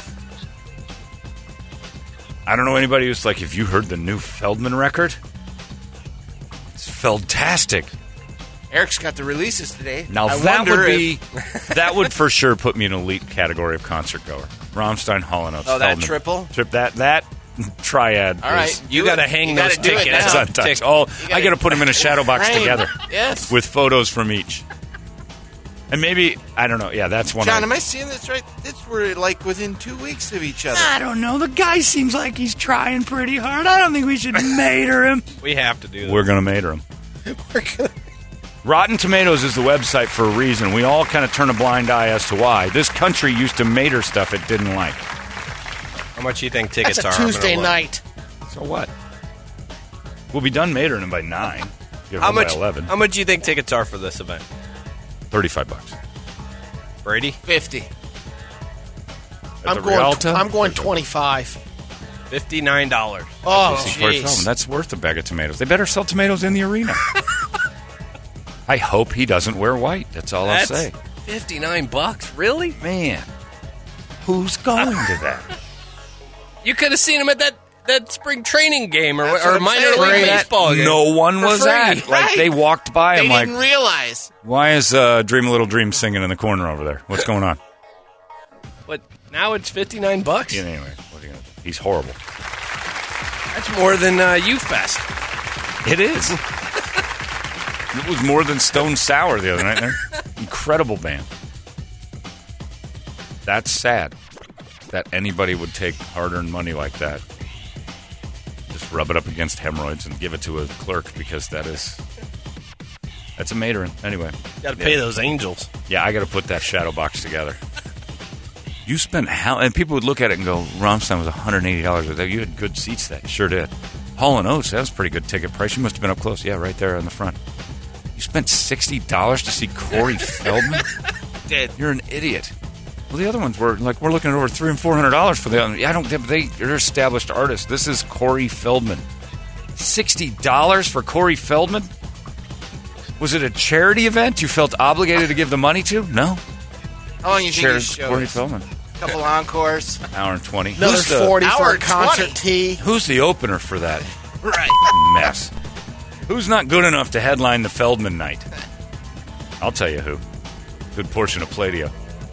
[SPEAKER 3] I don't know anybody who's like, have you heard the new Feldman record? It's Feldtastic.
[SPEAKER 4] Eric's got the releases today.
[SPEAKER 3] Now
[SPEAKER 4] I
[SPEAKER 3] that
[SPEAKER 4] wonder
[SPEAKER 3] would
[SPEAKER 4] if-
[SPEAKER 3] be that would for sure put me in an elite category of concert goer. Rammstein, Hall and Oates.
[SPEAKER 4] Oh, that
[SPEAKER 3] Feldman.
[SPEAKER 4] triple?
[SPEAKER 3] Trip that that triad.
[SPEAKER 4] All right.
[SPEAKER 3] is-
[SPEAKER 5] You
[SPEAKER 4] Do
[SPEAKER 5] got to
[SPEAKER 4] it.
[SPEAKER 5] hang
[SPEAKER 4] You
[SPEAKER 5] those
[SPEAKER 4] gotta do it
[SPEAKER 5] tickets.
[SPEAKER 4] now.
[SPEAKER 5] up.
[SPEAKER 3] Sometimes.
[SPEAKER 5] Tick-
[SPEAKER 3] Oh,
[SPEAKER 4] gotta
[SPEAKER 3] I got to put them in a shadow box
[SPEAKER 4] frame.
[SPEAKER 3] together
[SPEAKER 4] Yes.
[SPEAKER 3] with photos from each. And maybe I don't know. Yeah, that's one.
[SPEAKER 4] John,
[SPEAKER 3] I,
[SPEAKER 4] am I seeing this right? This we're like within two weeks of each other.
[SPEAKER 3] I don't know. The guy seems like he's trying pretty hard. I don't think we should mater him.
[SPEAKER 5] We have to do that.
[SPEAKER 3] We're gonna mater him. Rotten Tomatoes is the website for a reason. We all kind of turn a blind eye as to why. This country used to mater stuff it didn't like.
[SPEAKER 5] How much do you think tickets
[SPEAKER 6] That's a
[SPEAKER 5] are? I'm gonna
[SPEAKER 6] Tuesday
[SPEAKER 5] look.
[SPEAKER 6] night.
[SPEAKER 3] So what? We'll be done matering them by nine. Get
[SPEAKER 5] How
[SPEAKER 3] home
[SPEAKER 5] much?
[SPEAKER 3] by eleven.
[SPEAKER 5] How much do you think tickets are for this event?
[SPEAKER 3] Thirty-five bucks.
[SPEAKER 5] Brady,
[SPEAKER 4] Fifty.
[SPEAKER 3] At
[SPEAKER 6] I'm
[SPEAKER 3] the
[SPEAKER 6] going.
[SPEAKER 3] Rialto?
[SPEAKER 6] I'm going twenty-five.
[SPEAKER 5] fifty-nine dollars.
[SPEAKER 6] Oh,
[SPEAKER 3] See Corey Feldman.
[SPEAKER 6] jeez.
[SPEAKER 3] That's worth a bag of tomatoes. They better sell tomatoes in the arena. I hope he doesn't wear white. That's all
[SPEAKER 5] That's
[SPEAKER 3] I'll say.
[SPEAKER 5] fifty-nine bucks. Really?
[SPEAKER 3] Man, who's going to that?
[SPEAKER 5] You could have seen him at that, that spring training game or,
[SPEAKER 4] That's
[SPEAKER 5] or
[SPEAKER 4] what I'm
[SPEAKER 5] minor
[SPEAKER 4] saying.
[SPEAKER 5] league
[SPEAKER 4] Right.
[SPEAKER 5] baseball game.
[SPEAKER 3] No one was
[SPEAKER 5] free.
[SPEAKER 3] at. Like
[SPEAKER 4] Right.
[SPEAKER 3] they walked by.
[SPEAKER 4] They
[SPEAKER 3] I'm like,
[SPEAKER 4] didn't realize.
[SPEAKER 3] why is uh, Dream a Little Dream singing in the corner over there? What's going on?
[SPEAKER 5] But now it's fifty-nine bucks.
[SPEAKER 3] Yeah, anyway, what are you gonna do? He's horrible.
[SPEAKER 5] That's more than uh, U Fest.
[SPEAKER 3] It is. It was more than Stone Sour the other night. There, incredible band. That's sad that anybody would take hard-earned money like that, just rub it up against hemorrhoids and give it to a clerk because that is that's a materin. Anyway,
[SPEAKER 5] Got to
[SPEAKER 3] yeah.
[SPEAKER 5] pay those angels.
[SPEAKER 3] Yeah, I got to put that shadow box together. You spent how? And people would look at it and go, Rammstein was one hundred eighty dollars. You had good seats that. You sure did. Hall and Oates, that was a pretty good ticket price. You must have been up close. Yeah, right there in the front. You spent sixty dollars to see Corey Feldman?
[SPEAKER 4] Did.
[SPEAKER 3] You're an idiot. Well, the other ones were like we're looking at over three and four hundred dollars for the other. I don't. They they're established artists. This is Corey Feldman. Sixty dollars for Corey Feldman. Was it a charity event you felt obligated to give the money to? No.
[SPEAKER 4] How long you think
[SPEAKER 3] Cheers,
[SPEAKER 4] this show
[SPEAKER 3] Corey
[SPEAKER 4] is?
[SPEAKER 3] Feldman.
[SPEAKER 4] Couple encores.
[SPEAKER 3] Hour and twenty.
[SPEAKER 6] Another
[SPEAKER 3] Who's the,
[SPEAKER 6] forty for
[SPEAKER 4] hour
[SPEAKER 6] a
[SPEAKER 4] and
[SPEAKER 6] concert
[SPEAKER 4] twenty.
[SPEAKER 6] tee.
[SPEAKER 3] Who's the opener for that
[SPEAKER 4] Right.
[SPEAKER 3] mess? Who's not good enough to headline the Feldman night? I'll tell you who. Good portion of Pladio.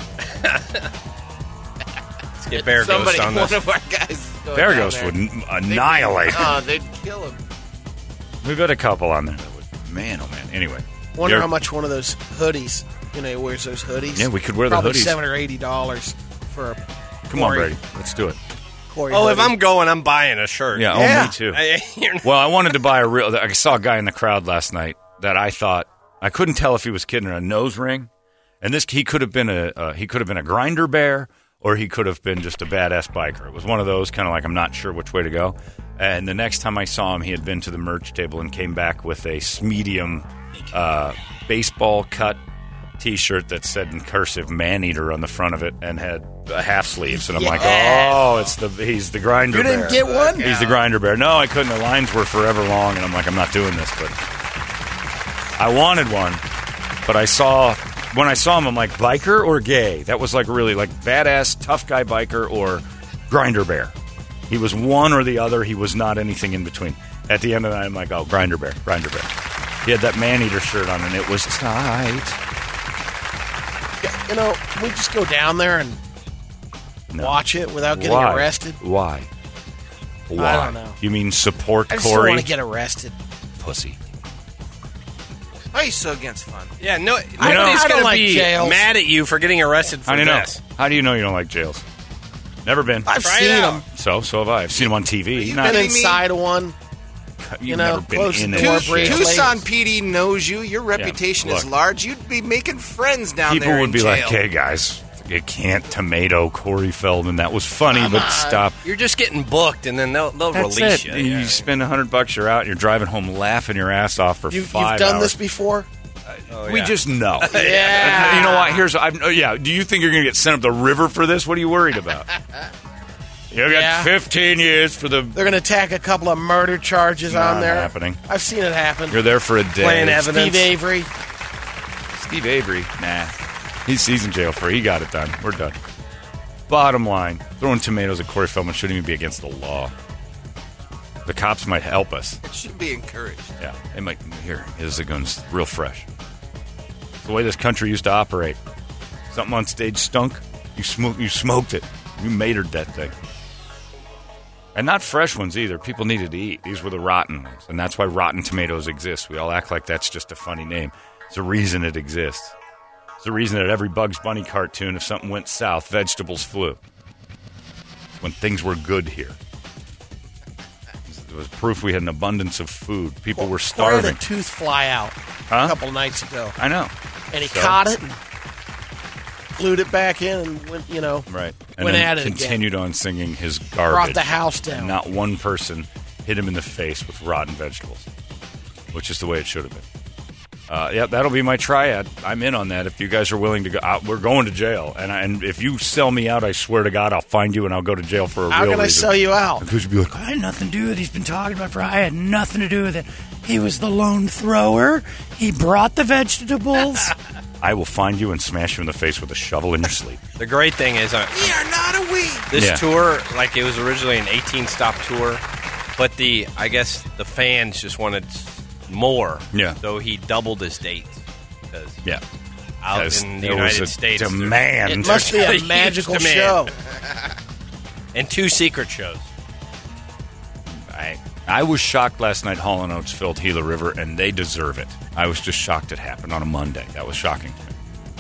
[SPEAKER 5] Let's get Bear
[SPEAKER 4] Somebody,
[SPEAKER 5] Ghost on
[SPEAKER 4] one
[SPEAKER 5] this.
[SPEAKER 4] of our guys. going
[SPEAKER 3] Bear
[SPEAKER 4] down
[SPEAKER 3] Ghost
[SPEAKER 4] there.
[SPEAKER 3] would n-
[SPEAKER 4] They'd be-
[SPEAKER 3] annihilate.
[SPEAKER 4] Oh, they'd kill him.
[SPEAKER 3] We've got a couple on there. That would, man, oh man. Anyway.
[SPEAKER 6] Wonder
[SPEAKER 3] You're-
[SPEAKER 6] how much one of those hoodies. You know, he wears those hoodies.
[SPEAKER 3] Yeah, we could wear the
[SPEAKER 6] Probably
[SPEAKER 3] hoodies.
[SPEAKER 6] seven or eighty dollars for a
[SPEAKER 3] Come on,
[SPEAKER 6] Corey-
[SPEAKER 3] Brady. Let's do it.
[SPEAKER 6] Corey
[SPEAKER 5] Oh, if
[SPEAKER 6] hoodie.
[SPEAKER 5] I'm going, I'm buying a shirt.
[SPEAKER 3] Yeah,
[SPEAKER 6] Yeah.
[SPEAKER 3] oh, me too.
[SPEAKER 5] I, you're not-
[SPEAKER 3] Well, I wanted to buy a real. I saw a guy in the crowd last night that I thought I couldn't tell if he was kidding or a nose ring, and this he could have been a uh, he could have been a grinder bear or he could have been just a badass biker. It was one of those kind of like I'm not sure which way to go. And the next time I saw him, he had been to the merch table and came back with a medium uh, baseball cut T-shirt that said in cursive "Man-Eater" on the front of it and had a half sleeves. And I'm like,
[SPEAKER 6] Yes.
[SPEAKER 3] oh, it's the he's the grinder
[SPEAKER 6] You
[SPEAKER 3] bear.
[SPEAKER 6] didn't get one?
[SPEAKER 3] He's the grinder bear. No, I couldn't. The lines were forever long, and I'm like, I'm not doing this. But I wanted one, but I saw when I saw him, I'm like, biker or gay? That was like really like badass tough guy biker or grinder bear. He was one or the other. He was not anything in between. At the end of the night, I'm like, oh, grinder bear, grinder bear. He had that man-eater shirt on, and it was tight.
[SPEAKER 6] You know, can we just go down there and
[SPEAKER 3] No.
[SPEAKER 6] watch it without getting
[SPEAKER 3] Why?
[SPEAKER 6] arrested?
[SPEAKER 3] Why? Why?
[SPEAKER 6] I don't know.
[SPEAKER 3] You mean support
[SPEAKER 6] I just don't
[SPEAKER 3] Corey?
[SPEAKER 6] want to get arrested.
[SPEAKER 3] Pussy.
[SPEAKER 4] Why are you so against fun?
[SPEAKER 5] Yeah, no,
[SPEAKER 6] I
[SPEAKER 5] nobody's
[SPEAKER 6] don't
[SPEAKER 5] going to
[SPEAKER 6] like
[SPEAKER 5] be
[SPEAKER 6] jails.
[SPEAKER 5] mad at you for getting arrested for
[SPEAKER 3] How do you know?
[SPEAKER 5] this.
[SPEAKER 3] How do you know you don't like jails? Never been.
[SPEAKER 6] I've
[SPEAKER 5] Try it
[SPEAKER 6] seen
[SPEAKER 5] out.
[SPEAKER 6] them.
[SPEAKER 3] So, so have I. I've seen them on T V.
[SPEAKER 4] You've
[SPEAKER 3] Not,
[SPEAKER 6] Been
[SPEAKER 4] kidding me?
[SPEAKER 6] inside of one.
[SPEAKER 3] you've
[SPEAKER 6] you know,
[SPEAKER 3] never been
[SPEAKER 6] close
[SPEAKER 3] in
[SPEAKER 6] the
[SPEAKER 3] a
[SPEAKER 6] door,
[SPEAKER 3] jail.
[SPEAKER 6] break-
[SPEAKER 4] Tucson P D knows you. Your
[SPEAKER 3] Yeah,
[SPEAKER 4] reputation
[SPEAKER 3] look.
[SPEAKER 4] is large. You'd be making friends down
[SPEAKER 3] People
[SPEAKER 4] there.
[SPEAKER 3] would
[SPEAKER 4] in
[SPEAKER 3] be
[SPEAKER 4] jail.
[SPEAKER 3] like, "Hey guys, you can't tomato Corey Feldman. That was funny, but stop."
[SPEAKER 5] You're just getting booked, and then they'll, they'll
[SPEAKER 3] That's
[SPEAKER 5] release
[SPEAKER 3] it.
[SPEAKER 5] you.
[SPEAKER 3] You
[SPEAKER 5] Yeah.
[SPEAKER 3] spend a hundred bucks, you're out, and you're driving home laughing your ass off for
[SPEAKER 6] You,
[SPEAKER 3] five
[SPEAKER 6] you've done
[SPEAKER 3] hours.
[SPEAKER 6] this before?
[SPEAKER 5] Oh,
[SPEAKER 3] We
[SPEAKER 5] yeah.
[SPEAKER 3] just know.
[SPEAKER 6] Yeah.
[SPEAKER 3] You know what? Here's. I'm, oh, yeah. Do you think you're going to get sent up the river for this? What are you worried about? You got
[SPEAKER 6] Yeah.
[SPEAKER 3] fifteen years for the.
[SPEAKER 6] They're going to tack a couple of murder charges
[SPEAKER 3] Not
[SPEAKER 6] on there.
[SPEAKER 3] happening.
[SPEAKER 6] I've seen it happen.
[SPEAKER 3] You're there for a day.
[SPEAKER 5] Playing evidence.
[SPEAKER 6] Steve Avery.
[SPEAKER 3] Steve Avery, nah. He's, he's in jail for it. He got it done. We're done. Bottom line, throwing tomatoes at Corey Feldman shouldn't even be against the law. The cops might help us.
[SPEAKER 4] It should be encouraged.
[SPEAKER 3] Yeah, they might. Here, here's the guns, real fresh. It's the way this country used to operate. Something on stage stunk. You smoked. You smoked it. You matered that thing. And not fresh ones either. People needed to eat. These were the rotten ones, and that's why Rotten Tomatoes exists. We all act like that's just a funny name. It's the reason it exists. It's the reason that every Bugs Bunny cartoon, if something went south, vegetables flew. When things were good here. It was proof we had an abundance of food. People were
[SPEAKER 6] Corey had
[SPEAKER 3] starving.
[SPEAKER 6] a tooth fly out
[SPEAKER 3] Huh?
[SPEAKER 6] a couple nights ago.
[SPEAKER 3] I know.
[SPEAKER 6] And he
[SPEAKER 3] So?
[SPEAKER 6] caught it and glued it back in and went, you know,
[SPEAKER 3] Right. And
[SPEAKER 6] went
[SPEAKER 3] then
[SPEAKER 6] at it
[SPEAKER 3] continued on singing his garbage.
[SPEAKER 6] brought the house down.
[SPEAKER 3] And not one person hit him in the face with rotten vegetables, which is the way it should have been. Uh, yeah, that'll be my triad. I'm in on that. If you guys are willing to go out, we're going to jail. And I, and if you sell me out, I swear to God, I'll find you and I'll go to jail for a
[SPEAKER 6] How
[SPEAKER 3] real
[SPEAKER 6] can I
[SPEAKER 3] reason.
[SPEAKER 6] sell you out?
[SPEAKER 3] Because you'd be like, I had nothing to do with it. He's been talking about for I had nothing to do with it. He was the lone thrower. He brought the vegetables. I will find you and smash you in the face with a shovel in your sleep.
[SPEAKER 5] The great thing is, uh,
[SPEAKER 4] We are not a we.
[SPEAKER 5] this
[SPEAKER 3] Yeah.
[SPEAKER 5] tour, like it was originally an eighteen stop tour, but the I guess the fans just wanted more.
[SPEAKER 3] Yeah.
[SPEAKER 5] So he doubled his dates because
[SPEAKER 3] Yeah.
[SPEAKER 5] out
[SPEAKER 3] Because
[SPEAKER 5] in the
[SPEAKER 3] there was
[SPEAKER 5] United
[SPEAKER 3] a
[SPEAKER 5] States, there's-
[SPEAKER 3] demand.
[SPEAKER 6] It must be
[SPEAKER 5] a
[SPEAKER 6] a
[SPEAKER 5] huge
[SPEAKER 6] magical
[SPEAKER 5] demand.
[SPEAKER 6] show.
[SPEAKER 5] and two secret shows.
[SPEAKER 3] I, I was shocked last night Hall and Oates filled Gila River, and they deserve it. I was just shocked it happened on a Monday. That was shocking to me.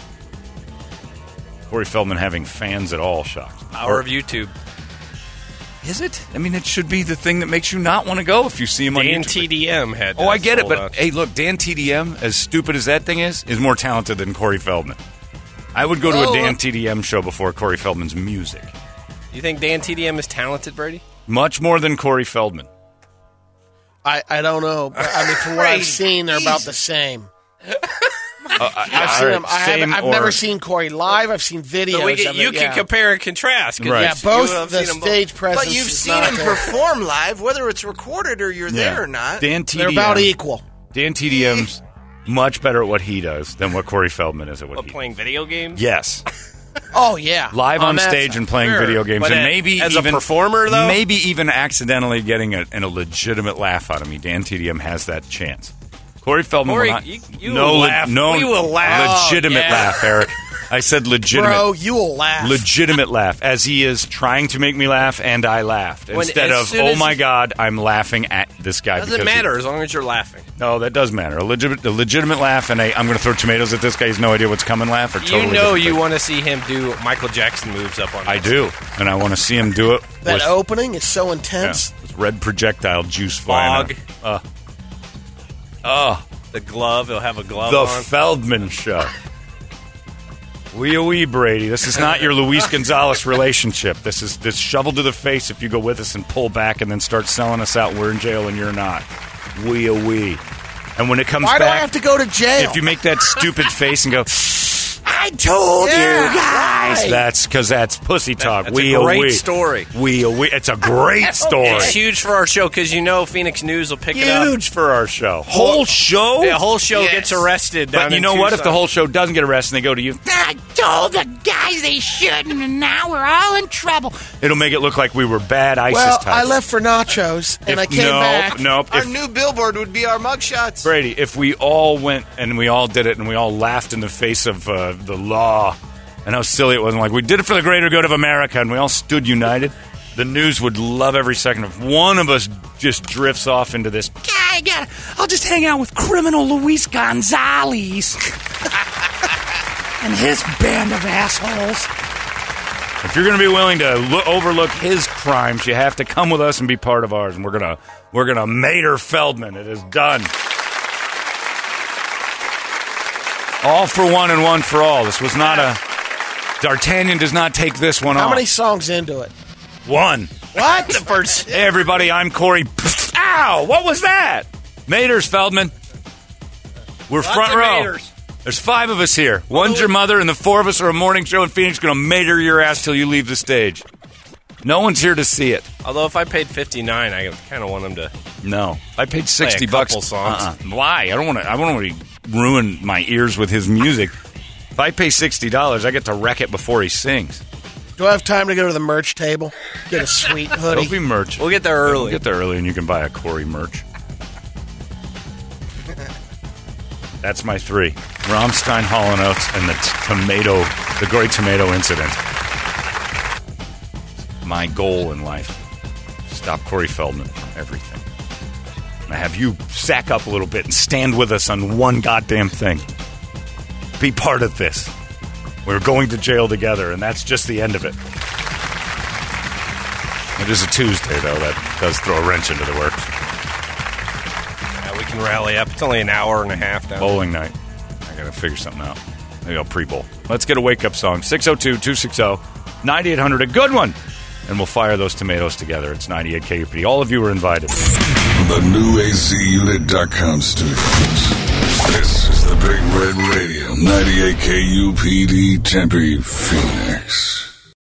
[SPEAKER 3] Corey Feldman having fans at all shocked.
[SPEAKER 5] Power
[SPEAKER 3] Or-
[SPEAKER 5] of YouTube.
[SPEAKER 3] Is it? I mean, it should be the thing that makes you not want to go if you see him on
[SPEAKER 5] Dan
[SPEAKER 3] YouTube.
[SPEAKER 5] T D M had.
[SPEAKER 3] Oh,
[SPEAKER 5] uh,
[SPEAKER 3] I get it,
[SPEAKER 5] sold
[SPEAKER 3] but
[SPEAKER 5] out.
[SPEAKER 3] hey, look, Dan T D M, as stupid as that thing is, is more talented than Corey Feldman. I would go to
[SPEAKER 4] Oh,
[SPEAKER 3] a Dan
[SPEAKER 4] uh,
[SPEAKER 3] T D M show before Corey Feldman's music.
[SPEAKER 5] You think Dan T D M is talented, Brady?
[SPEAKER 3] Much more than Corey Feldman.
[SPEAKER 6] I, I don't know. But, I mean, from what I've seen, they're about the same. I've seen them. I haven't, I've never seen Corey live. I've seen videos.
[SPEAKER 5] But we can,
[SPEAKER 6] of
[SPEAKER 5] you
[SPEAKER 6] it,
[SPEAKER 5] can
[SPEAKER 6] yeah.
[SPEAKER 5] compare and contrast. 'cause
[SPEAKER 3] Right.
[SPEAKER 5] you-
[SPEAKER 6] Yeah,
[SPEAKER 5] you
[SPEAKER 6] both
[SPEAKER 5] have
[SPEAKER 6] the
[SPEAKER 5] seen them both.
[SPEAKER 6] stage presence.
[SPEAKER 4] But you've
[SPEAKER 6] is
[SPEAKER 4] seen
[SPEAKER 6] not
[SPEAKER 4] him
[SPEAKER 6] there.
[SPEAKER 4] perform live, whether it's recorded or you're there or not.
[SPEAKER 3] Dan T D M.
[SPEAKER 6] They're about equal.
[SPEAKER 3] Dan T D M's much better at what he does than what Corey Feldman is at what
[SPEAKER 5] What,
[SPEAKER 3] he
[SPEAKER 5] playing video games?
[SPEAKER 3] does. Yes.
[SPEAKER 6] Oh yeah,
[SPEAKER 3] Live on,
[SPEAKER 6] that
[SPEAKER 3] stage
[SPEAKER 6] side.
[SPEAKER 3] and playing
[SPEAKER 5] Sure.
[SPEAKER 3] video games.
[SPEAKER 5] But
[SPEAKER 3] and
[SPEAKER 5] a-
[SPEAKER 3] maybe
[SPEAKER 5] as a
[SPEAKER 3] even,
[SPEAKER 5] performer, though?
[SPEAKER 3] Maybe even accidentally getting a, and a legitimate laugh out of me. Dan T D M has that chance. Corey Feldman
[SPEAKER 5] Corey,
[SPEAKER 3] will not.
[SPEAKER 5] you- you
[SPEAKER 3] no,
[SPEAKER 5] will
[SPEAKER 3] le-
[SPEAKER 5] laugh.
[SPEAKER 3] no
[SPEAKER 5] We will laugh.
[SPEAKER 3] legitimate
[SPEAKER 6] Oh, yeah.
[SPEAKER 3] laugh, Eric. I said legitimate.
[SPEAKER 6] Bro, you will laugh.
[SPEAKER 3] Legitimate laugh, as he is trying to make me laugh, and I laughed.
[SPEAKER 5] When-
[SPEAKER 3] Instead
[SPEAKER 5] as
[SPEAKER 3] of,
[SPEAKER 5] soon
[SPEAKER 3] oh
[SPEAKER 5] as-
[SPEAKER 3] my God, I'm laughing at this guy.
[SPEAKER 5] Doesn't
[SPEAKER 3] because he-
[SPEAKER 5] matter as long as you're laughing.
[SPEAKER 3] No, that does matter. A legitimate, a legitimate laugh and a I'm going to throw tomatoes at this guy. He's no idea what's coming laugh. Or totally
[SPEAKER 5] you know
[SPEAKER 3] different
[SPEAKER 5] you
[SPEAKER 3] things.
[SPEAKER 5] want to see him do Michael Jackson moves up on.
[SPEAKER 3] I
[SPEAKER 5] this.
[SPEAKER 3] do, and I want to see him do it.
[SPEAKER 6] that
[SPEAKER 3] with,
[SPEAKER 6] opening is so
[SPEAKER 3] yeah,
[SPEAKER 6] intense.
[SPEAKER 3] with red projectile juice flying.
[SPEAKER 5] Fog.
[SPEAKER 3] out. Uh, uh,
[SPEAKER 5] The glove. He'll have a glove
[SPEAKER 3] the
[SPEAKER 5] on.
[SPEAKER 3] Feldman Show. Wee wee Brady. This is not your Luis Gonzalez relationship. This is this shovel to the face if you go with us and pull back and then start selling us out. We're in jail and you're not. Wee wee. And when it comes
[SPEAKER 6] Why do
[SPEAKER 3] back,
[SPEAKER 6] I have to go to jail?
[SPEAKER 3] if you make that stupid face and go, I told
[SPEAKER 6] Yeah,
[SPEAKER 3] you guys.
[SPEAKER 6] right.
[SPEAKER 3] That's because that's pussy talk.
[SPEAKER 5] That's
[SPEAKER 3] we
[SPEAKER 5] a great
[SPEAKER 3] we.
[SPEAKER 5] story.
[SPEAKER 3] We, we It's a great story.
[SPEAKER 5] It's huge for our show because you know Phoenix News will pick it up.
[SPEAKER 3] Huge for our show. Whole show?
[SPEAKER 5] The whole show
[SPEAKER 4] Yes.
[SPEAKER 5] gets arrested. Down
[SPEAKER 3] But you
[SPEAKER 5] in
[SPEAKER 3] know what? If
[SPEAKER 5] Tucson.
[SPEAKER 3] the whole show doesn't get arrested and they go to you,
[SPEAKER 7] I told the guys they shouldn't, and now we're all in trouble.
[SPEAKER 3] it'll make it look like we were bad ISIS
[SPEAKER 6] Well,
[SPEAKER 3] types.
[SPEAKER 6] I left for nachos, and
[SPEAKER 3] If-
[SPEAKER 6] I came
[SPEAKER 3] no,
[SPEAKER 6] back.
[SPEAKER 3] Nope.
[SPEAKER 4] Our
[SPEAKER 3] If,
[SPEAKER 4] new billboard would be our mugshots.
[SPEAKER 3] Brady, if we all went and we all did it and we all laughed in the face of uh, the law and how silly it was, and like we did it for the greater good of America and we all stood united, the news would love every second. If one of us just drifts off into this,
[SPEAKER 7] I got. I'll just hang out with criminal Luis Gonzalez and his band of assholes.
[SPEAKER 3] if you're going to be willing to lo- overlook his crimes, you have to come with us and be part of ours. And we're gonna we're gonna Mater Feldman. It is done. All for one and one for all. This was not a. D'Artagnan does not take this one
[SPEAKER 6] How
[SPEAKER 3] off.
[SPEAKER 6] many songs into it?
[SPEAKER 3] One.
[SPEAKER 6] What?
[SPEAKER 5] the first.
[SPEAKER 3] Hey, everybody, I'm Corey. Ow! What was that? Maters, Feldman. We're
[SPEAKER 5] Lots
[SPEAKER 3] front
[SPEAKER 5] of
[SPEAKER 3] row.
[SPEAKER 5] maters.
[SPEAKER 3] There's five of us here. One's your mother, and the four of us are a morning show in Phoenix going to mater your ass till you leave the stage. No one's here to see it.
[SPEAKER 5] Although if I paid fifty-nine, I kind of want them to.
[SPEAKER 3] No, I paid sixty
[SPEAKER 5] Play a
[SPEAKER 3] bucks.
[SPEAKER 5] couple songs.
[SPEAKER 3] Uh-uh. Why? I don't want to. I don't want to ruin my ears with his music. If I pay sixty dollars, I get to wreck it before he sings.
[SPEAKER 6] Do I have time to go to the merch table? Get a sweet
[SPEAKER 3] There'll
[SPEAKER 6] hoodie.
[SPEAKER 3] be merch.
[SPEAKER 5] We'll get there early.
[SPEAKER 3] We'll get there early, and you can buy a Corey merch. That's my three: Rammstein, Hall and Oates, and the t- tomato, the Great Tomato Incident. My goal in life: stop Corey Feldman from everything. And I have you sack up a little bit and stand with us on one goddamn thing. Be part of this. We're going to jail together, and that's just the end of it. It is a Tuesday, though. That does throw a wrench into the works.
[SPEAKER 5] Yeah, we can rally up. It's only an hour and a half down.
[SPEAKER 3] Bowling night. I got to figure something out. Maybe I'll pre-bowl. Let's get a wake-up song. six oh two, two six oh, nine eight hundred. A good one. And we'll fire those tomatoes together. It's ninety-eight K U P D. All of you are invited.
[SPEAKER 2] The new A Z unit dot com studios. This is the Big Red Radio, ninety-eight K U P D Tempe, Phoenix.